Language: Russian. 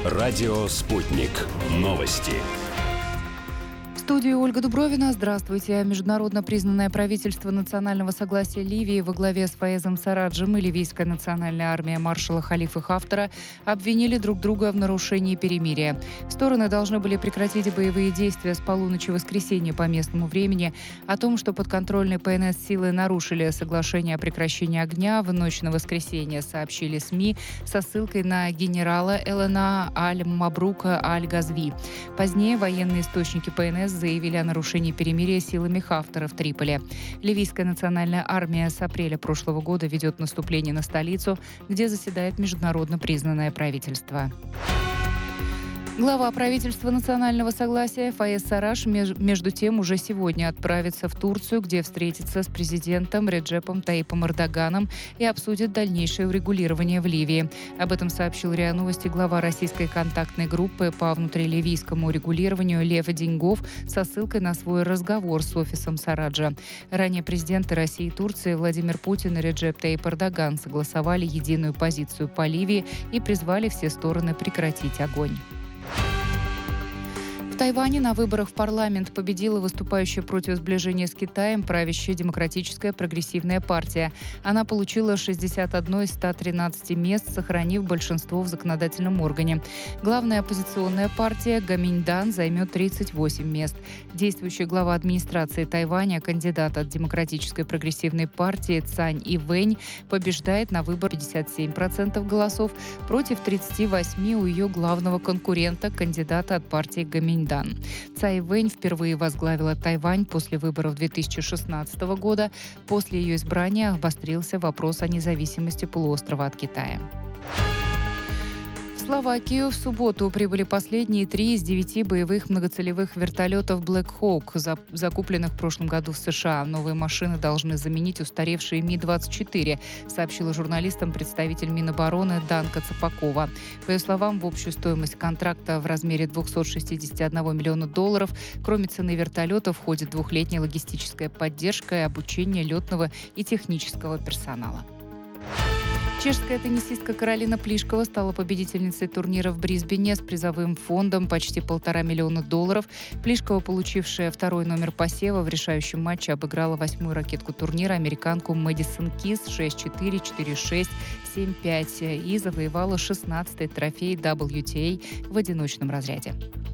Радио «Спутник». Новости. В студии Ольга Дубровина. Здравствуйте. Международно признанное правительство национального согласия Ливии во главе с Фаезом Сараджем и ливийская национальная армия маршала Халифы Хафтара обвинили друг друга в нарушении перемирия. Стороны должны были прекратить боевые действия с полуночи воскресенья по местному времени. О том, что подконтрольные ПНС силы нарушили соглашение о прекращении огня в ночь на воскресенье, сообщили СМИ со ссылкой на генерала Элена Аль-Мабрука Аль-Газви. Позднее военные источники ПНС заявили о нарушении перемирия силами Хафтара в Триполи. Ливийская национальная армия с апреля прошлого года ведет наступление на столицу, где заседает международно признанное правительство. Глава правительства национального согласия Фаез Сарадж между тем уже сегодня отправится в Турцию, где встретится с президентом Реджепом Таyyипом Эрдоганом и обсудит дальнейшее урегулирование в Ливии. Об этом сообщил РИА Новости глава российской контактной группы по внутриливийскому урегулированию Лев Деньгов со ссылкой на свой разговор с офисом Сараджа. Ранее президенты России и Турции Владимир Путин и Реджеп Таyyип Эрдоган согласовали единую позицию по Ливии и призвали все стороны прекратить огонь. В Тайване на выборах в парламент победила выступающая против сближения с Китаем правящая Демократическая прогрессивная партия. Она получила 61 из 113 мест, сохранив большинство в законодательном органе. Главная оппозиционная партия Гоминьдан займет 38 мест. Действующий глава администрации Тайваня, кандидат от Демократической прогрессивной партии Цань Ивэнь, побеждает на выборах 57% голосов против 38% у ее главного конкурента, кандидата от партии Гоминьдан. Цай Вэнь впервые возглавила Тайвань после выборов 2016 года. После ее избрания обострился вопрос о независимости полуострова от Китая. В Словакию в субботу прибыли последние 3 из 9 боевых многоцелевых вертолетов Black Hawk, закупленных в прошлом году в США. Новые машины должны заменить устаревшие Ми-24, сообщила журналистам представитель Минобороны Данка Цапакова. По ее словам, в общую стоимость контракта в размере $261 миллиона, кроме цены вертолета, входит 2-летняя логистическая поддержка и обучение летного и технического персонала. Чешская теннисистка Каролина Плишкова стала победительницей турнира в Брисбене с призовым фондом почти $1,5 миллиона. Плишкова, получившая 2-й номер посева, в решающем матче обыграла 8-ю ракетку турнира, американку Мэдисон Кис 6-4, 4-6, 7-5 и завоевала 16-й трофей WTA в одиночном разряде.